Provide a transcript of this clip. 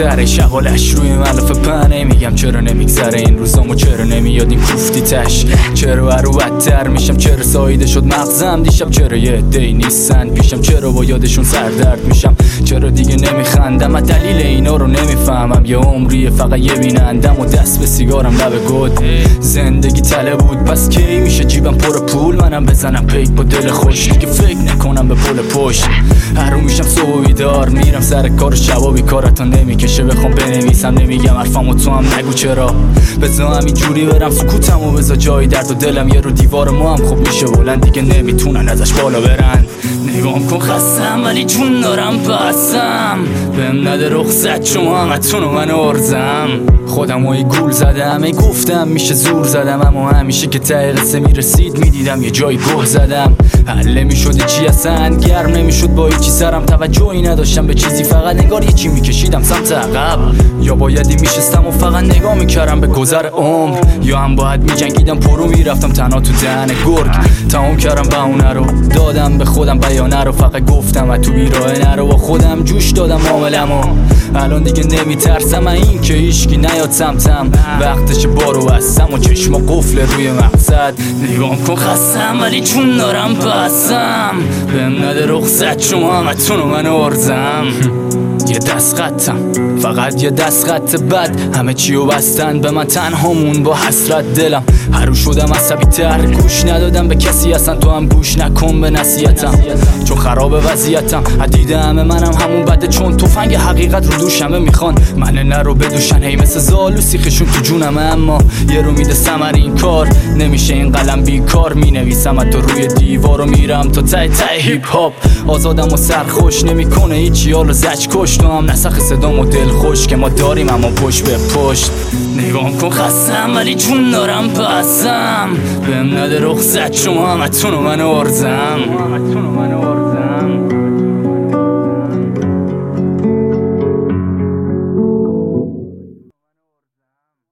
تره، شغالش روی ملف پنه. میگم چرا نمیگذره این روزامو، چرا نمیاد این کوفتی تش، چرا رو بدتر میشم، چرا سایده شد مغزم دیشب، چرا یه عده‌ای نیستن پیشم، چرا با یادشون سردرد میشم، چرا دیگه نمیخندم. من دلیل اینا رو نمیفهمم، یه عمریه فقط یه بینندم و دست به سیگارم لب گود. زندگی تله بود پس کی میشه جیبم پر پول، منم بزنم پیک با دل خوش که فکر نکنم به پول پشت. هر رو میشم صبح بیدار میرم سر کار، شبا بیکارتا نمیکشه بخوام بنویسم، نمیگم حرفمو تو هم نگو چرا، بذار همینجوری برم سکوتمو بذار جای درد و دلم یه رو دیوار ما هم خوب میشه بلند، دیگه نمیتونن ازش بالا برن. نگام کن خستم ولی جون دارم بسم، بهم نده رخصت شما همتون و من ارزم. خودم ای گول زدم، ای گفتم میشه زور زدم، اما همیشه که ته قصه میرسید میدیدم یه جای گه زدم. حل نمیشد چی اصلا، گرم نمیشد با هیچی، سرم توجهی نداشتم به چیزی، فقط نگار یه چی میکشیدم سمت عقب. یا بایدی میشستم و فقط نگاه میکردم به گذر عمر، یا هم باید میجنگیدم پرو میرفتم تنها تو دهن گرگ. تمام کردم بهونه رو دادم به خودم، بیانه رو فقط گفتم و تو بیراه نرو، با خودم جوش دادم معاملمو. الان دیگه نمیترسم این که هیچکی نیاد سمتم، وقتش بارو بستم و چشما قفل روی مقصد. نگام کن خستم ولی چون دارم بسم، بهم نده رخصت شما همتون و من ارزم. یه دست خطم فقط یه دست خط بد، همه چیو بستن به من تنهامون با حسرت دلم. هر رو شدم عصبی تر، گوش ندادم به کسی اصلا، تو هم گوش نکن به نصیحتم چون خراب وضعیتم. عدیده همه منم همون بده، چون تفنگ حقیقت رو دوشمه میخوان من نرو بدوشن، هی مثل زالو سیخشون تو جونم. اما یه رو میده ثمر این کار، نمیشه این قلم بیکار، مینویسم تو روی دیوار و میرم تا ته ته هیپ هاپ. آزادم و سرخوش نمیکنه هیچی، حالا زج کش تو هم نسخ صدام و دل خوش که ما داریم اما پشت به پشت. نگام کن خستم ولی جون دارم بسم، بهم نده رخصت شما همتون و من ارزم.